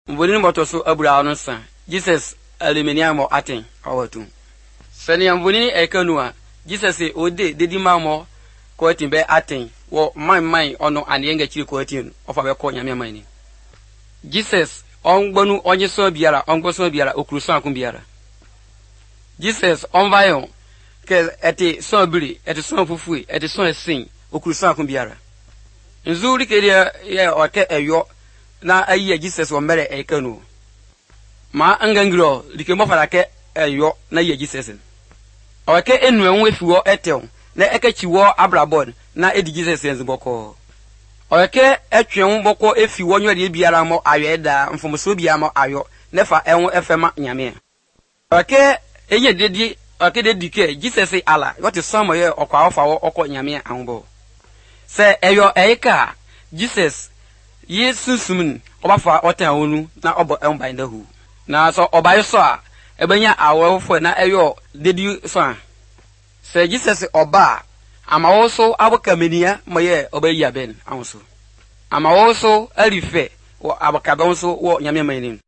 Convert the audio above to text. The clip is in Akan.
Mboni motoso abura ono san. Jesus aluminium mo aten awatu. Sani mboni ekanua. Jesus se ode dedi mamo ko timbe aten wo man ono anienga chiri ko atin ofa be ko nyame man ni. Jesus ongbonu onyeso biara ongboso biara okruso akun biara. Jesus onvayon ke eti son biri eti son fufui eti son sin okruso akun biara. Nzuri ke ye oke eyo na ayi Jesus wo mere ekanu. Ma angangiro dike mo fara ke eyo na ye Jesus. Oke enu enwefiwo etel na ekechiwo abrabod na edi Jesus enziboko. Oke etwen boko efiwo nywede biara mo ayeda mfomso bia mo ayo nefa enwo efema nyame. Oke eye dedi oke dedike Jesus ala what is some ye okwa ofa wo okọ nyame anbo. Se eyo eika Jesus yesusumun obafa otan onu na obo enban dahu. Na so obayo so a ebenya awofo na eyo dedi so a. Se Jesus oba amawoso abokamenia moye obayi aben anso. Amawoso alife wo abakabonso wo nyame manin.